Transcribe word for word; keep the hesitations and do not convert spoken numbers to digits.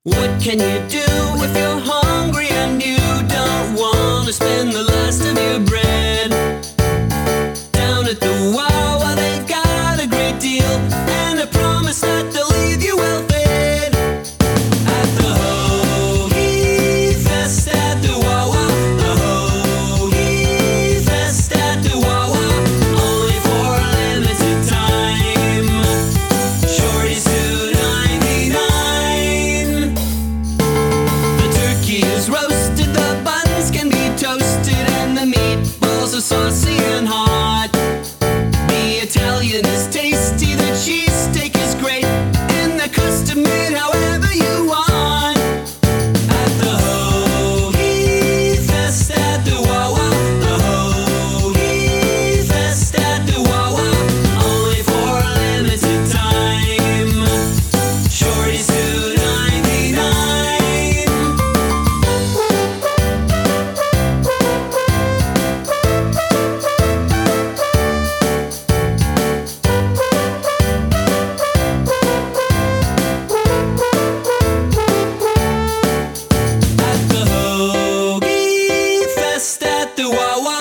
What can you do if you're hungry and you don't want to spend the last of your bread? Down at the Wawa they've got a great deal and a promise that they'll leave you well fed. At the Hoagie Fest at the Wawa, the Hoagie Fest at the Wawa, only for a limited time. Shorties two ninety-nine. The turkey is roasted, the buns can be toasted, and the meatballs are saucy and hot. The Italian is tasty, the cheesesteak is great, and the custom made however you want. At the Hoagie Fest at the Wawa, the Hoagie Fest at the Wawa, only for a limited time. Shorties two ninety-nine. At the Hoagie Fest at the Wawa,